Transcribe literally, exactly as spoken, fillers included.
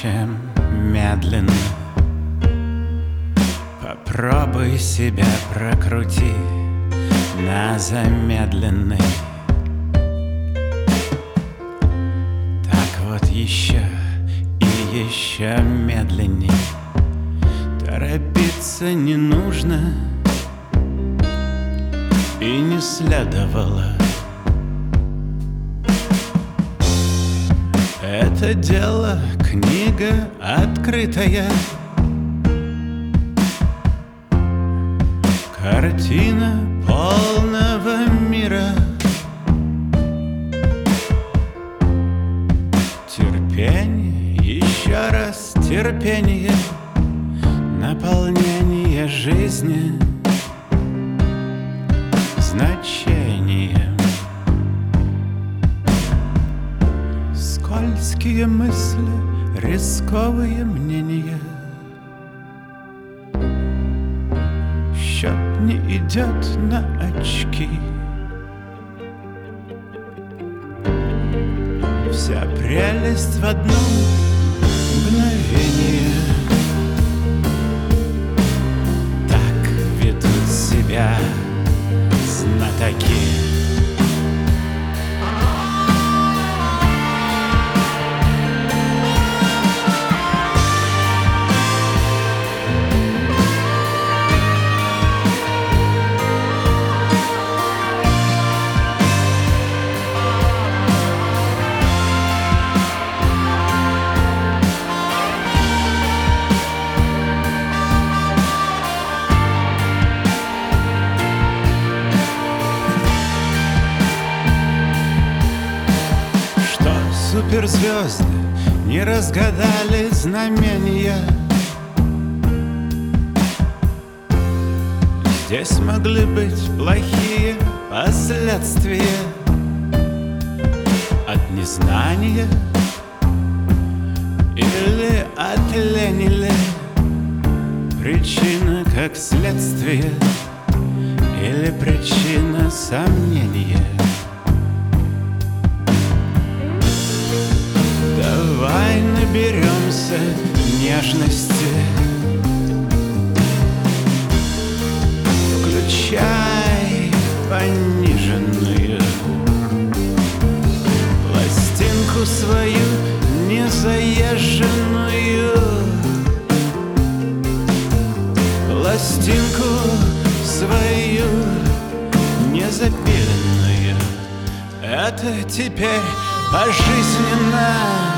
чем медленно. Попробуй себя прокрути на замедленной. Так вот еще и еще медленней. Торопиться не нужно и не следовало. Это дело книга открытая, картина полного мира. Терпение, еще раз терпение, наполнение жизни значением. Скользкие мысли, рисковые мнения. Счет не идет на очки. Вся прелесть в одном мгновении. Так ведут себя знатоки. Суперзвезды не разгадали знамения. Здесь могли быть плохие последствия от незнания или от лени. Причина как следствие или причина сомнения. Давай наберемся нежности, включай пониженную пластинку свою незаезженную, пластинку свою незапиленную. Это теперь пожизненно.